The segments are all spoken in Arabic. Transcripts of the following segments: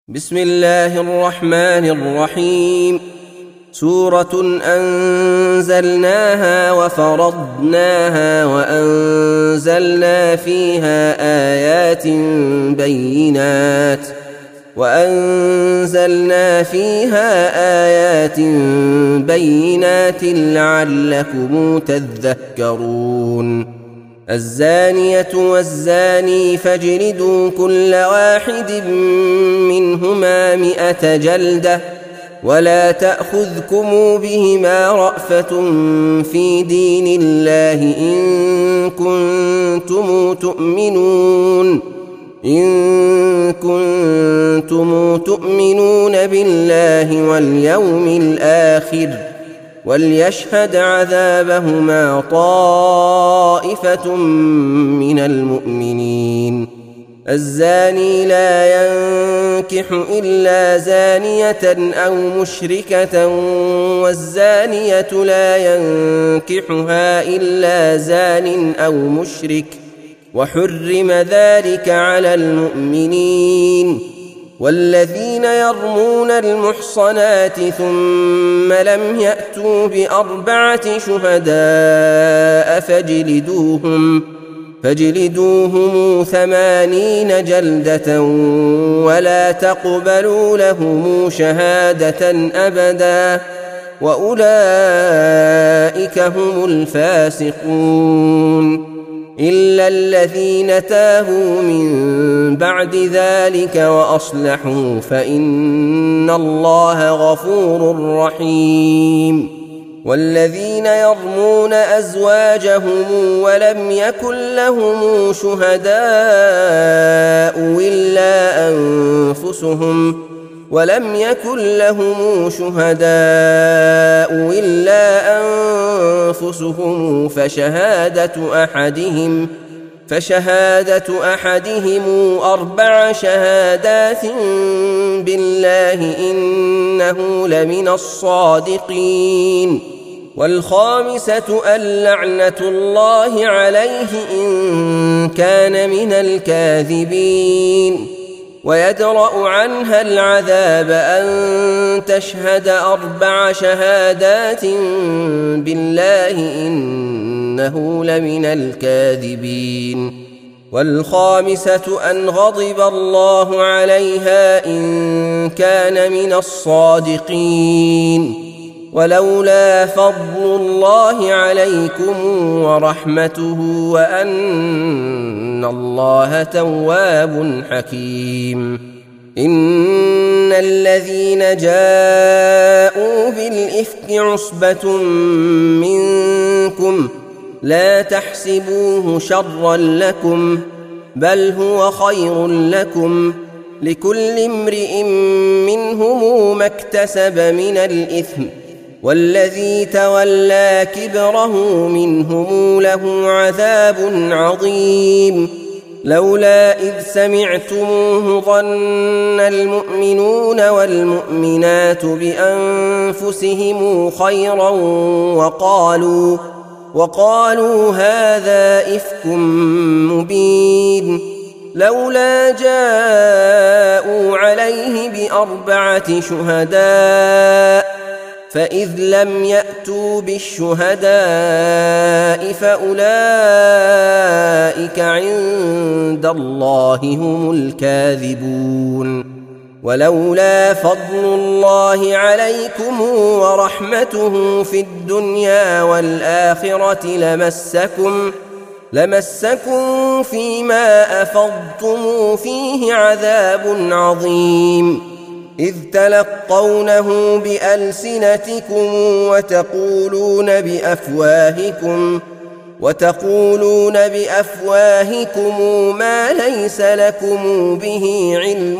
بسم الله الرحمن الرحيم. سورة أنزلناها وفرضناها وأنزلنا فيها آيات بينات لعلكم تذكرون. الزانية والزاني فاجلدوا كل واحد منهما 100 جلدة ولا تأخذكم بهما رأفة في دين الله إن كنتم تؤمنون بالله واليوم الآخر وليشهد عذابهما طائفة من المؤمنين. الزاني لا ينكح إلا زانية أو مشركة والزانية لا ينكحها إلا زان أو مشرك وحرم ذلك على المؤمنين. والذين يرمون المحصنات ثم لم يأتوا ب4 شهداء فاجلدوهم 80 جلدة ولا تقبلوا لهم شهادة أبدا وأولئك هم الفاسقون. إلا الذين تابوا من بعد ذلك وأصلحوا فإن الله غفور رحيم. والذين يرمون أزواجهم ولم يكن لهم شهداء إلا أنفسهم فشهادة أحدهم 4 شهادات بالله إنه لمن الصادقين. والخامسة اللعنة الله عليه إن كان من الكاذبين. ويدرأ عنها العذاب أن تشهد 4 شهادات بالله إنه لمن الكاذبين. والخامسة أن غضب الله عليها إن كان من الصادقين. ولولا فضل الله عليكم ورحمته وأن الله تواب حكيم. إن الذين جاءوا بالإفك عصبة منكم لا تحسبوه شرا لكم بل هو خير لكم لكل امرئ منهم ما اكتسب من الإثم والذي تولى كبره منهم له عذاب عظيم. لولا إذ سمعتموه ظن المؤمنون والمؤمنات بأنفسهم خيرا وقالوا هذا إفك مبين. لولا جاءوا عليه ب4 شهداء فإذ لم يأتوا بالشهداء فأولئك عند الله هم الكاذبون. ولولا فضل الله عليكم ورحمته في الدنيا والآخرة لمسكم فيما أفضتم فيه عذاب عظيم. إذ تلقونه بألسنتكم وتقولون بأفواهكم ما ليس لكم به علم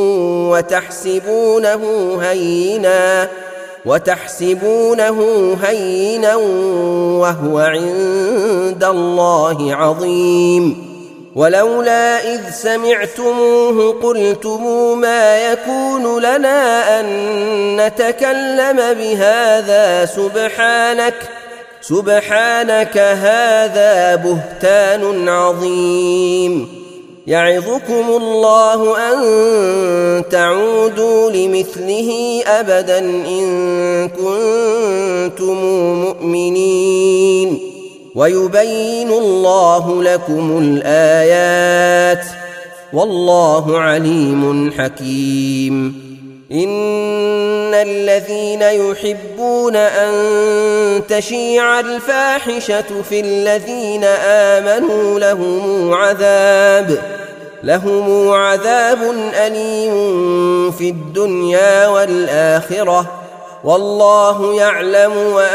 وتحسبونه هينا وهو عند الله عظيم. ولولا إذ سمعتموه قلتم ما يكون لنا أن نتكلم بهذا سبحانك هذا بهتان عظيم. يعظكم الله أن تعودوا لمثله أبدا إن كنتم مؤمنين ويبين الله لكم الآيات والله عليم حكيم. إن الذين يحبون أن تشيع الفاحشة في الذين آمنوا لهم عذاب أليم في الدنيا والآخرة والله يعلم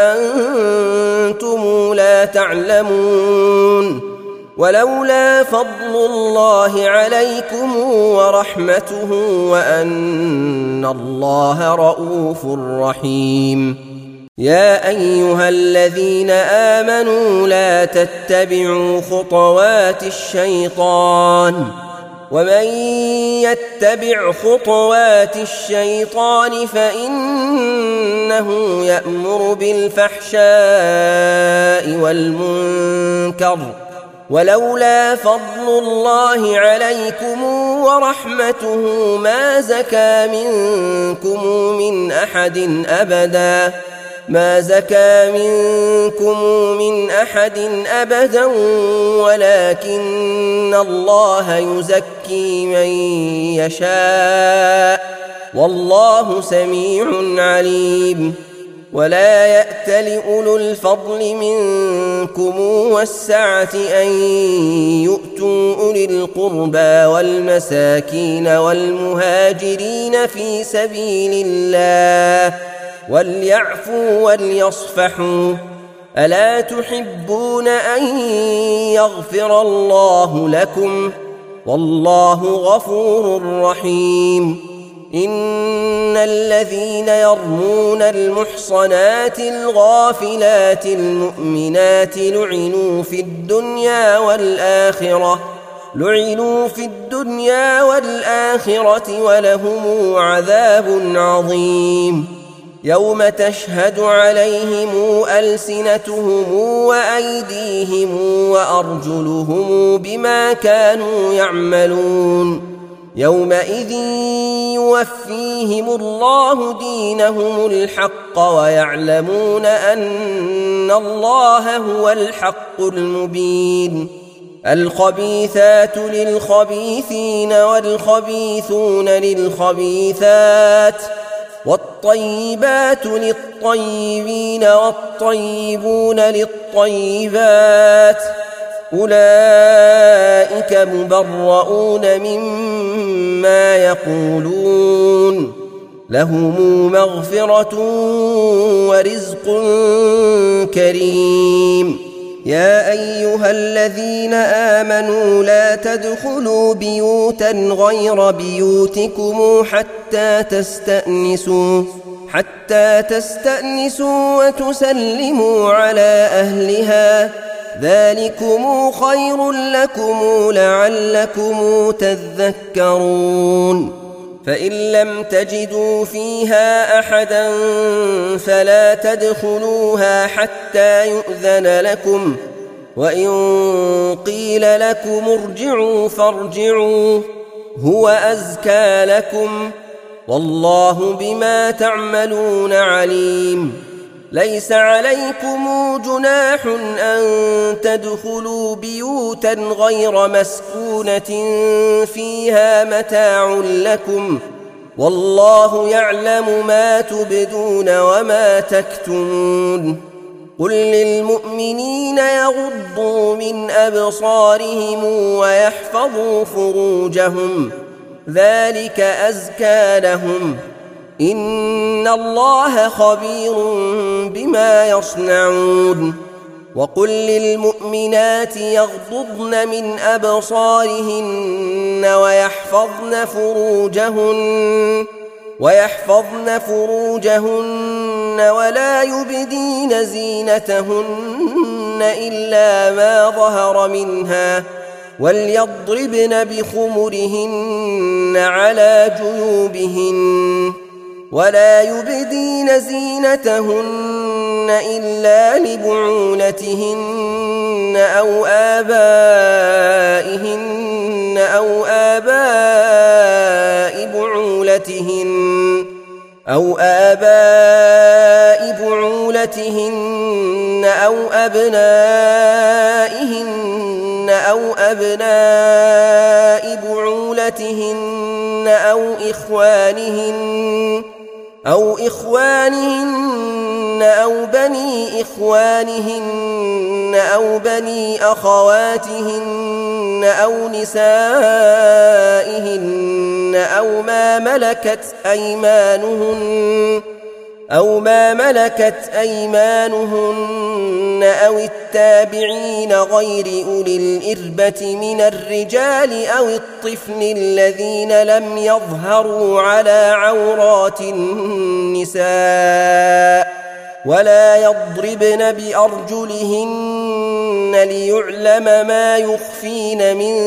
وأنتم لا تعلمون. ولولا فضل الله عليكم ورحمته وأن الله رؤوف رحيم. يا أيها الذين آمنوا لا تتبعوا خطوات الشيطان ومن يتبع خطوات الشيطان فإنه يأمر بالفحشاء والمنكر ولولا فضل الله عليكم ورحمته ما زكى منكم من أحد أبدا ولكن الله يزكي من يشاء والله سميع عليم. ولا يأتل أولو الفضل منكم والسعة أن يؤتوا أولي القربى والمساكين والمهاجرين في سبيل الله وليعفوا وليصفحوا ألا تحبون أن يغفر الله لكم والله غفور رحيم. إن الذين يرمون المحصنات الغافلات المؤمنات لعنوا في الدنيا والآخرة ولهم عذاب عظيم. يوم تشهد عليهم ألسنتهم وأيديهم وأرجلهم بما كانوا يعملون يومئذ يوفيهم الله دينهم الحق ويعلمون أن الله هو الحق المبين. الخبيثات للخبيثين والخبيثون للخبيثات والطيبات للطيبين والطيبون للطيبات أولئك مبرؤون مما يقولون لهم مغفرة ورزق كريم. يا أيها الذين آمنوا لا تدخلوا بيوتا غير بيوتكم حتى تستأنسوا وتسلموا على أهلها ذلكم خير لكم لعلكم تذكرون. فإن لم تجدوا فيها أحدا فلا تدخلوها حتى يؤذن لكم وإن قيل لكم ارجعوا فارجعوا هو أزكى لكم والله بما تعملون عليم. ليس عليكم جناح أن تدخلوا بيوتا غير مسكونة فيها متاع لكم والله يعلم ما تبدون وما تكتمون. قل للمؤمنين يغضوا من أبصارهم ويحفظوا فروجهم ذلك أزكى لهم إن الله خبير بما يصنعون. وقل للمؤمنات يغضضن من أبصارهن ويحفظن فروجهن ولا يبدين زينتهن إلا ما ظهر منها وليضربن بخمرهن على جيوبهن ولا يبدين زينتهن إلا لبعولتهن أو آبائهن أو آباء بعولتهن أو أبنائهن أو أبناء بعولتهن أو إخوانهن أو بني إخوانهن أو بني أخواتهن أو نسائهن أو ما ملكت أيمانهن أو التابعين غير أولي الإربة من الرجال أو الطفل الذين لم يظهروا على عورات النساء ولا يضربن بأرجلهن ليعلم ما يخفين من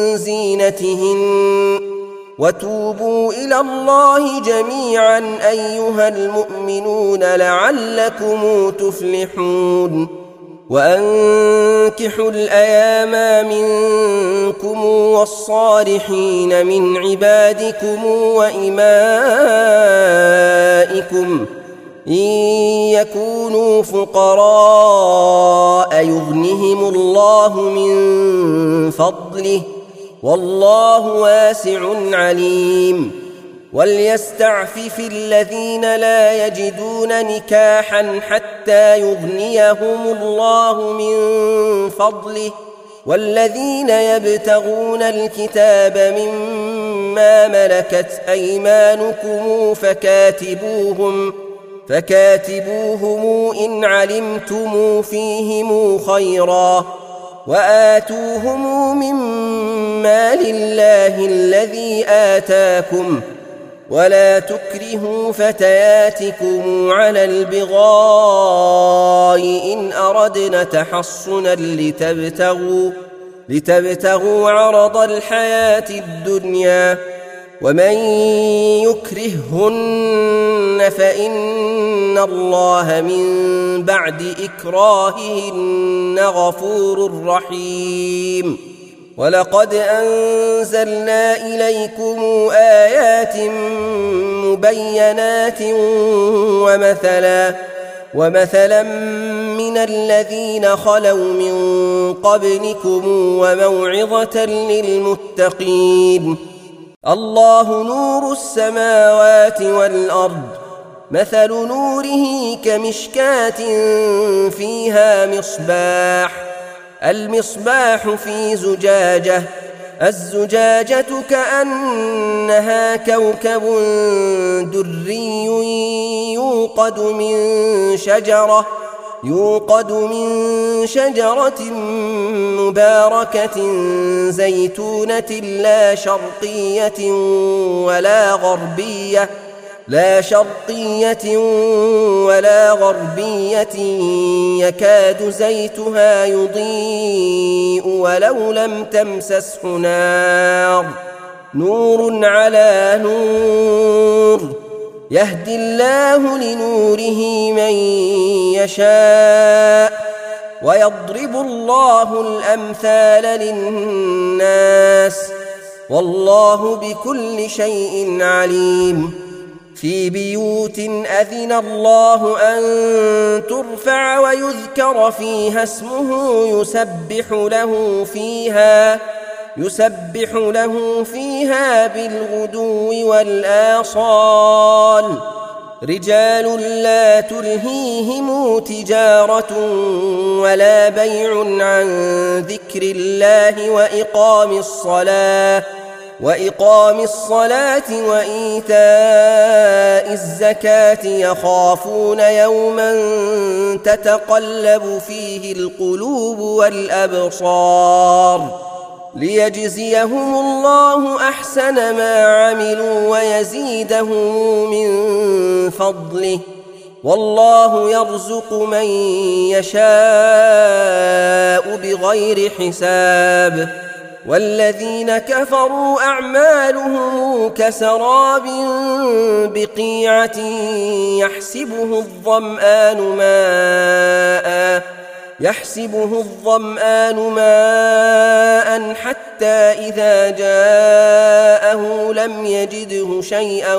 زينتهن وتوبوا إلى الله جميعا أيها المؤمنون لعلكم تفلحون وأنكحوا الأيام منكم والصالحين من عبادكم وإمائكم إن يكونوا فقراء يغنهم الله من فضله والله واسع عليم وليستعفف الذين لا يجدون نكاحا حتى يغنيهم الله من فضله والذين يبتغون الكتاب مما ملكت أيمانكم فكاتبوهم إن علمتم فيهم خيرا وآتوهم من مال الله الذي آتاكم ولا تكرهوا فتياتكم على البغاء إن أردنا تحصنا لتبتغوا عرض الحياة الدنيا ومن يكرههن فإن الله من بعد إكراههن غفور رحيم ولقد أنزلنا إليكم آيات مبينات ومثلا من الذين خلوا من قبلكم وموعظة للمتقين الله نور السماوات والأرض مثل نوره كمشكاة فيها المصباح في زجاجة الزجاجة كأنها كوكب دري يوقد من شجرة مباركة زيتونة لا شرقية ولا غربية يكاد زيتها يضيء ولو لم تمسسه نار نور على نور يهدي الله لنوره من يشاء ويضرب الله الأمثال للناس والله بكل شيء عليم في بيوت أذن الله أن ترفع ويذكر فيها اسمه يسبح له فيها بالغدو والآصال رجال لا تلهيهم تجارة ولا بيع عن ذكر الله وإقام الصلاة وإيتاء الزكاة يخافون يوما تتقلب فيه القلوب والأبصار ليجزيهم الله أحسن ما عملوا ويزيدهم من فضله والله يرزق من يشاء بغير حساب والذين كفروا أعمالهم كسراب بقيعة يحسبه الظمآن ماء حتى إذا جاءه لم يجده شيئا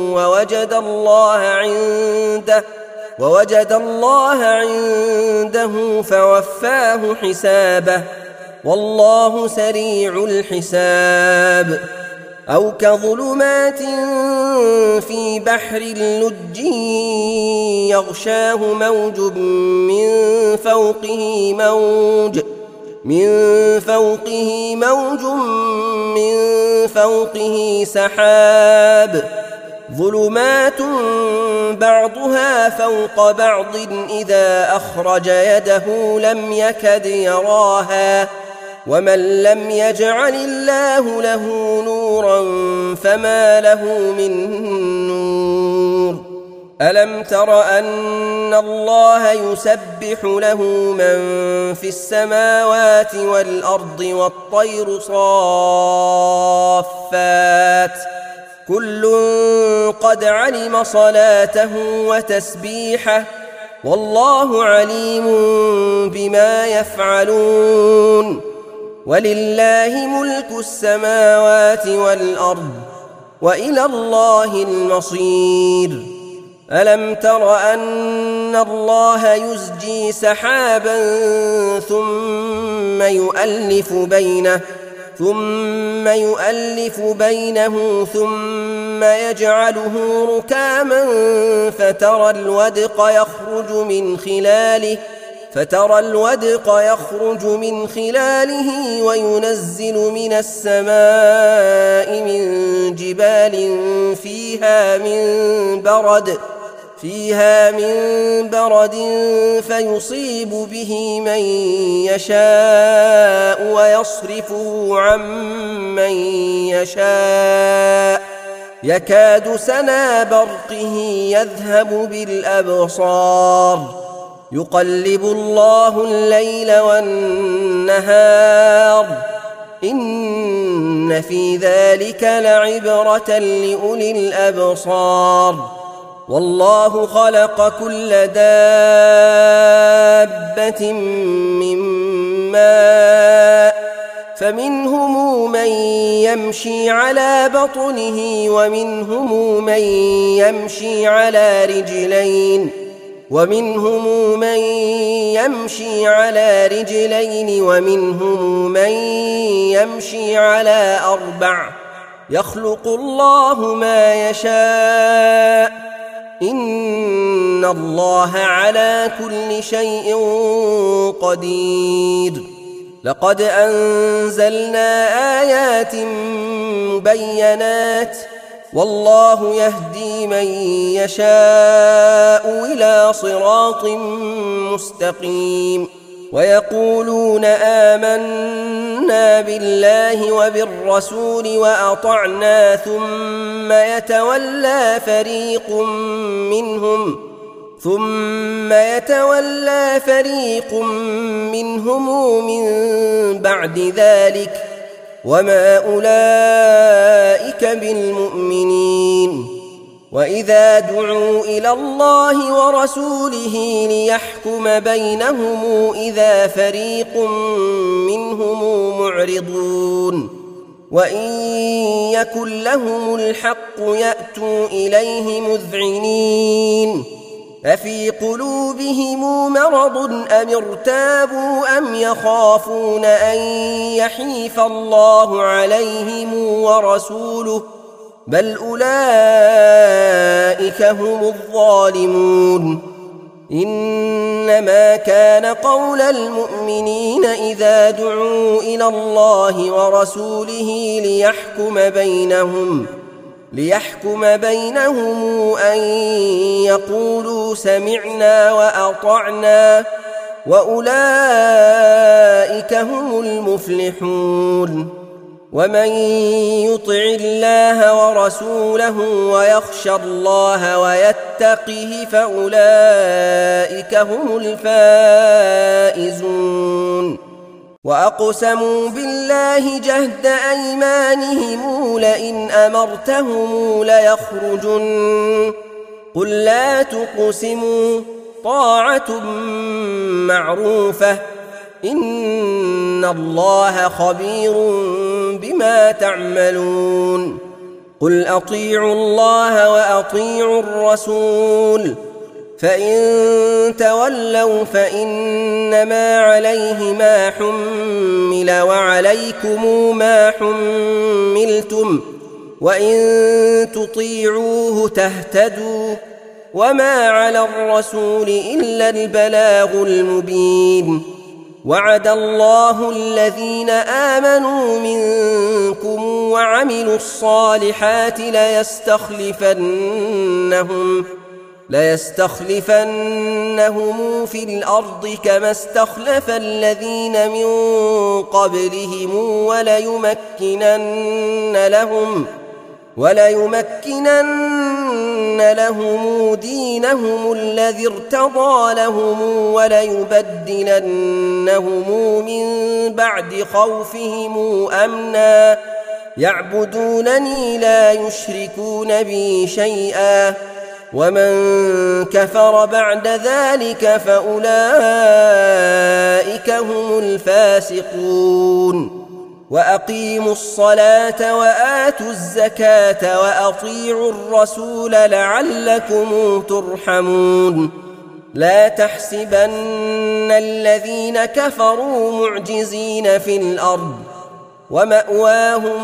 ووجد الله عنده فوفاه حسابه والله سريع الحساب. أو كظلمات في بحر لج يغشاه موج من فوقه سحاب ظلمات بعضها فوق بعض إذا أخرج يده لم يكد يراها ومن لم يجعل الله له نورا فما له من نور. ألم تر أن الله يسبح له من في السماوات والأرض والطير صافات كل قد علم صلاته وتسبيحه والله عليم بما يفعلون. ولله ملك السماوات والأرض وإلى الله المصير. ألم تر أن الله يزجي سحابا ثم يؤلف بينه ثم يجعله ركاما فترى الودق يخرج من خلاله وينزل من السماء من جبال فيها من برد فيصيب به من يشاء ويصرفه عن من يشاء يكاد سنا برقه يذهب بالأبصار يقلب الله الليل والنهار إن في ذلك لعبرة لأولي الأبصار. والله خلق كل دابة من ماء فمنهم من يمشي على بطنه ومنهم من يمشي على رجلين ومنهم من يمشي على أربع يخلق الله ما يشاء إن الله على كل شيء قدير. لقد أنزلنا آيات مبينات والله يهدي من يشاء إلى صراط مستقيم. ويقولون آمنا بالله وبالرسول وأطعنا ثم يتولى فريق منهم من بعد ذلك وما أولئك بالمؤمنين. وإذا دعوا إلى الله ورسوله ليحكم بينهم إذا فريق منهم معرضون وإن يكن لهم الحق يأتوا إليه مذعنين أفي قلوبهم مرض أم ارتابوا أم يخافون أن يحيف الله عليهم ورسوله بل أولئك هم الظالمون. إنما كان قول المؤمنين إذا دعوا إلى الله ورسوله ليحكم بينهم أن يقولوا سمعنا وأطعنا وأولئك هم المفلحون. ومن يطع الله ورسوله ويخشى الله ويتقه فأولئك هم الفائزون. وأقسموا بالله جهد أيمانهم لئن أمرتهم ليخرجن قل لا تقسموا طاعة معروفة إن الله خبير بما تعملون قل أطيعوا الله وأطيعوا الرسول فإن تولوا فإنما عليه ما حمل وعليكم ما حملتم وإن تطيعوه تهتدوا وما على الرسول إلا البلاغ المبين وعد الله الذين آمنوا منكم وعملوا الصالحات ليستخلفنهم في الأرض كما استخلف الذين من قبلهم وليمكنن لهم دينهم الذي ارتضى لهم وليبدلنهم من بعد خوفهم أمنا يعبدونني لا يشركون بي شيئا ومن كفر بعد ذلك فأولئك هم الفاسقون وأقيموا الصلاة وآتوا الزكاة وأطيعوا الرسول لعلكم ترحمون لا تحسبن الذين كفروا معجزين في الأرض ومأواهم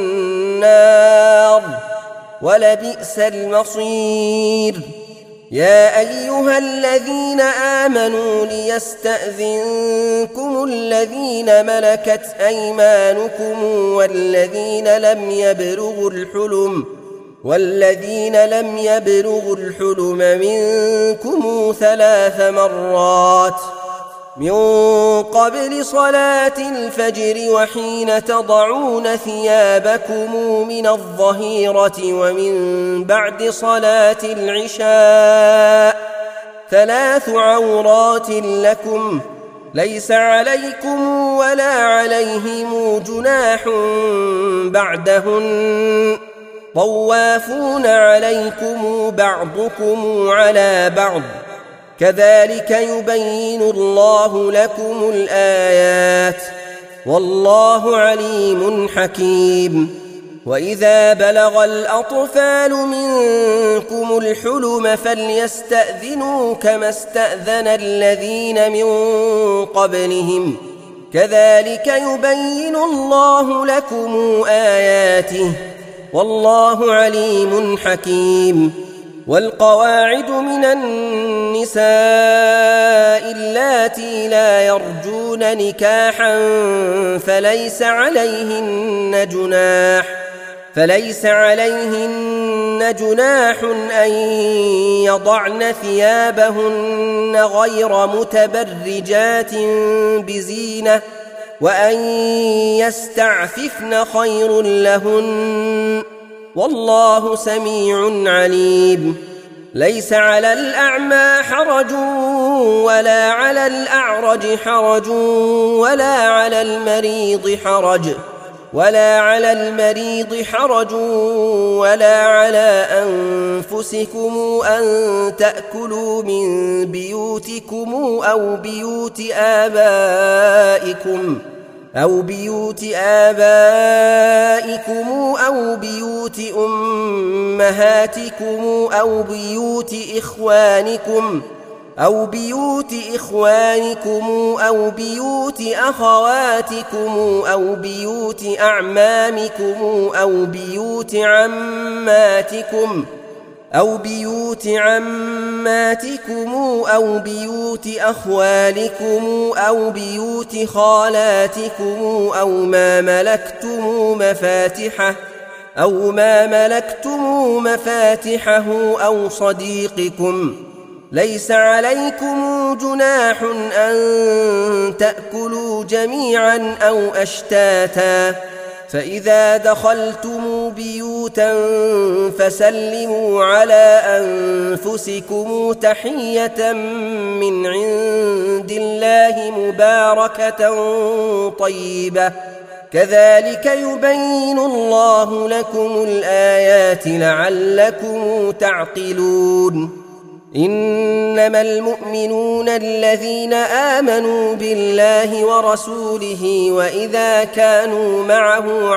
النار ولبئس المصير يا أيها الذين آمنوا ليستأذنكم الذين ملكت أيمانكم والذين لم يبلغوا الحلم منكم 3 مرات من قبل صلاة الفجر وحين تضعون ثيابكم من الظهيرة ومن بعد صلاة العشاء 3 عورات لكم ليس عليكم ولا عليهم جناح بعدهن طوافون عليكم بعضكم على بعض كذلك يبين الله لكم الآيات والله عليم حكيم وإذا بلغ الأطفال منكم الحلم فليستأذنوا كما استأذن الذين من قبلهم كذلك يبين الله لكم آياته والله عليم حكيم والقواعد من النساء اللاتي لا يرجون نكاحا فليس عليهن جناح أن يضعن ثيابهن غير متبرجات بزينة وأن يستعففن خير لهن والله سميع عليم ليس على الأعمى حرج ولا على الأعرج حرج ولا على المريض حرج ولا على أنفسكم أن تأكلوا من بيوتكم أو بيوت آبائكم أو بيوت أمهاتكم أو بيوت إخوانكم أو بيوت أخواتكم أو بيوت أعمامكم أو بيوت عماتكم أو بيوت أخوالكم أو بيوت خالاتكم أو ما ملكتم مفاتحه أو صديقكم ليس عليكم جناح أن تأكلوا جميعا أو أشتاتا فإذا دخلتم بيوتا فسلموا على أنفسكم تحية من عند الله مباركة طيبة كذلك يبين الله لكم الآيات لعلكم تعقلون إنما المؤمنون الذين آمنوا بالله ورسوله وإذا كانوا معه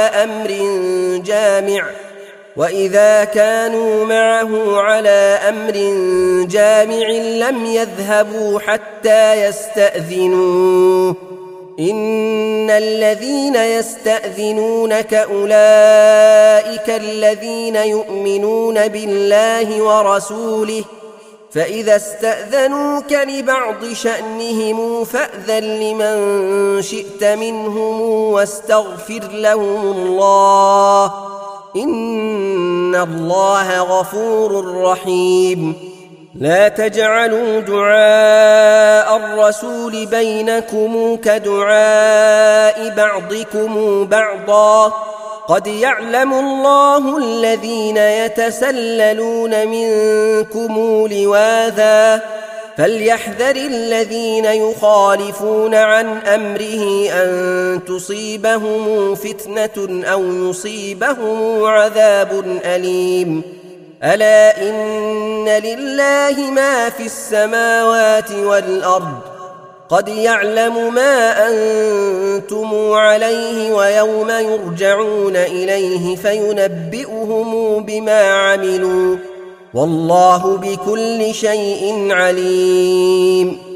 على أمر جامع لم يذهبوا حتى يستأذنوه إن الذين يستأذنونك أولئك الذين يؤمنون بالله ورسوله فإذا استأذنوك لبعض شأنهم فأذن لمن شئت منهم واستغفر لهم الله إن الله غفور رحيم لا تجعلوا دعاء الرسول بينكم كدعاء بعضكم بعضا قد يعلم الله الذين يتسللون منكم لواذا فليحذر الذين يخالفون عن أمره أن تصيبهم فتنة أو يصيبهم عذاب أليم ألا إن لله ما في السماوات والأرض قد يعلم ما أنتم عليه ويوم يرجعون إليه فينبئهم بما عملوا والله بكل شيء عليم